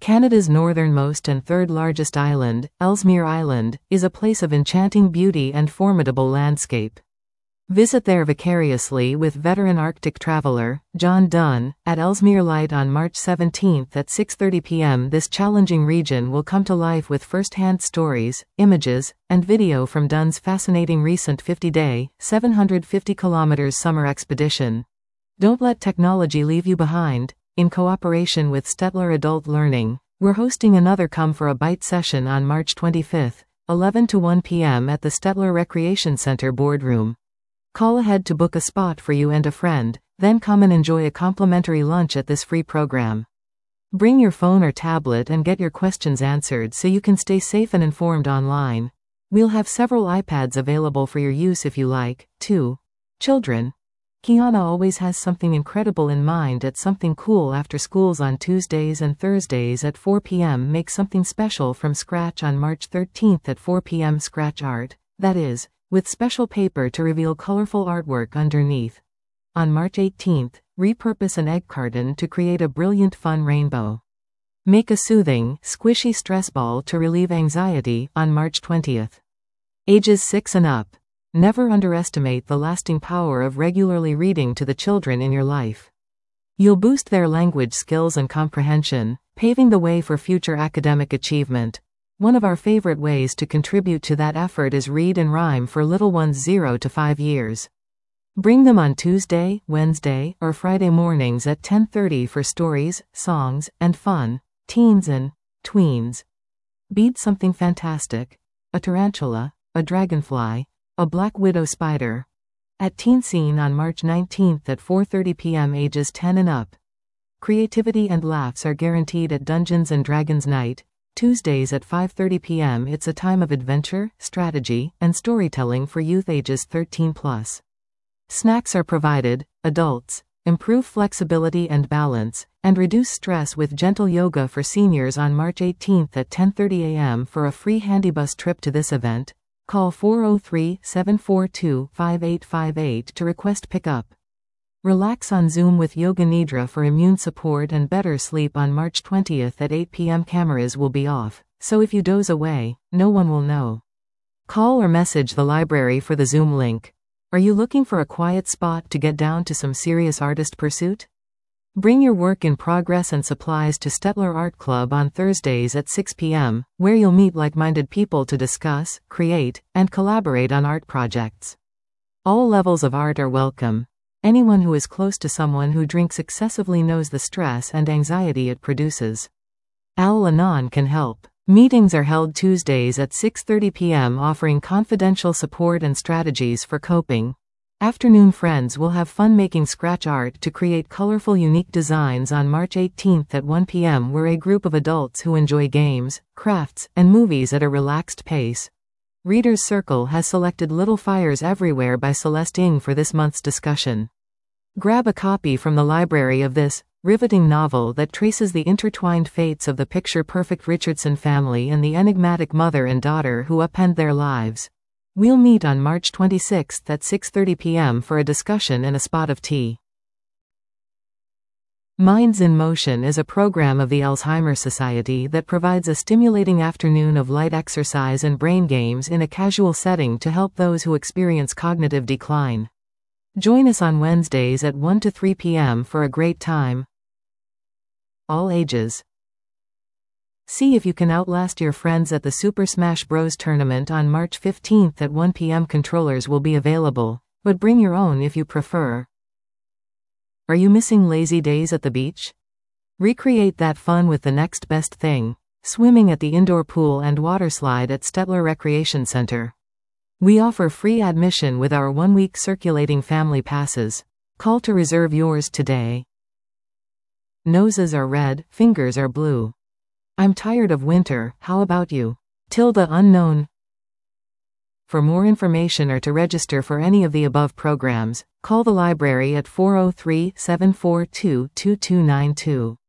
Canada's northernmost and third-largest island, Ellesmere Island, is a place of enchanting beauty and formidable landscape. Visit there vicariously with veteran Arctic traveler, John Dunn, at Ellesmere Light on March 17 at 6:30 p.m. This challenging region will come to life with first-hand stories, images, and video from Dunn's fascinating recent 50-day, 750-kilometers summer expedition. Don't let technology leave you behind. In cooperation with Stettler Adult Learning, we're hosting another Come for a Bite session on March 25, 11 to 1 p.m. at the Stettler Recreation Center boardroom. Call ahead to book a spot for you and a friend, then come and enjoy a complimentary lunch at this free program. Bring your phone or tablet and get your questions answered so you can stay safe and informed online. We'll have several iPads available for your use if you like, too. Children. Kiana always has something incredible in mind at Something Cool after schools on Tuesdays and Thursdays at 4 p.m. Make something special from scratch on March 13 at 4 p.m. Scratch art, that is, with special paper to reveal colorful artwork underneath. On March 18, repurpose an egg carton to create a brilliant fun rainbow. Make a soothing, squishy stress ball to relieve anxiety on March 20. Ages 6 and up. Never underestimate the lasting power of regularly reading to the children in your life. You'll boost their language skills and comprehension, paving the way for future academic achievement. One of our favorite ways to contribute to that effort is Read and Rhyme for little ones 0 to 5 years. Bring them on Tuesday, Wednesday, or Friday mornings at 10:30 for stories, songs, and fun. Teens and tweens. Bead something fantastic. A tarantula, a dragonfly, a black widow spider. At Teen Scene on March 19 at 4:30 p.m. ages 10 and up. Creativity and laughs are guaranteed at Dungeons & Dragons Night, Tuesdays at 5:30 p.m. It's a time of adventure, strategy, and storytelling for youth ages 13+. Snacks are provided. Adults. Improve flexibility and balance, and reduce stress with gentle yoga for seniors on March 18 at 10:30 a.m. For a free handybus trip to this event, call 403-742-5858 to request pickup. Relax on Zoom with Yoga Nidra for immune support and better sleep on March 20 at 8 p.m. Cameras will be off, so if you doze away, no one will know. Call or message the library for the Zoom link. Are you looking for a quiet spot to get down to some serious artist pursuit? Bring your work in progress and supplies to Stettler Art Club on Thursdays at 6 p.m., where you'll meet like-minded people to discuss, create, and collaborate on art projects. All levels of art are welcome. Anyone who is close to someone who drinks excessively knows the stress and anxiety it produces. Al-Anon can help. Meetings are held Tuesdays at 6:30 p.m. offering confidential support and strategies for coping. Afternoon friends will have fun making scratch art to create colorful unique designs on March 18 at 1 p.m. We're a group of adults who enjoy games, crafts, and movies at a relaxed pace. Reader's Circle has selected Little Fires Everywhere by Celeste Ng for this month's discussion. Grab a copy from the library of this riveting novel that traces the intertwined fates of the picture-perfect Richardson family and the enigmatic mother and daughter who upend their lives. We'll meet on March 26 at 6:30 p.m. for a discussion and a spot of tea. Minds in Motion is a program of the Alzheimer's Society that provides a stimulating afternoon of light exercise and brain games in a casual setting to help those who experience cognitive decline. Join us on Wednesdays at 1 to 3 p.m. for a great time. All ages. See if you can outlast your friends at the Super Smash Bros. Tournament on March 15 at 1 p.m. Controllers will be available, but bring your own if you prefer. Are you missing lazy days at the beach? Recreate that fun with the next best thing, swimming at the indoor pool and water slide at Stettler Recreation Center. We offer free admission with our 1-week circulating family passes. Call to reserve yours today. Noses are red, fingers are blue. I'm tired of winter, how about you? Unknown. For more information or to register for any of the above programs, call the library at 403-742-2292.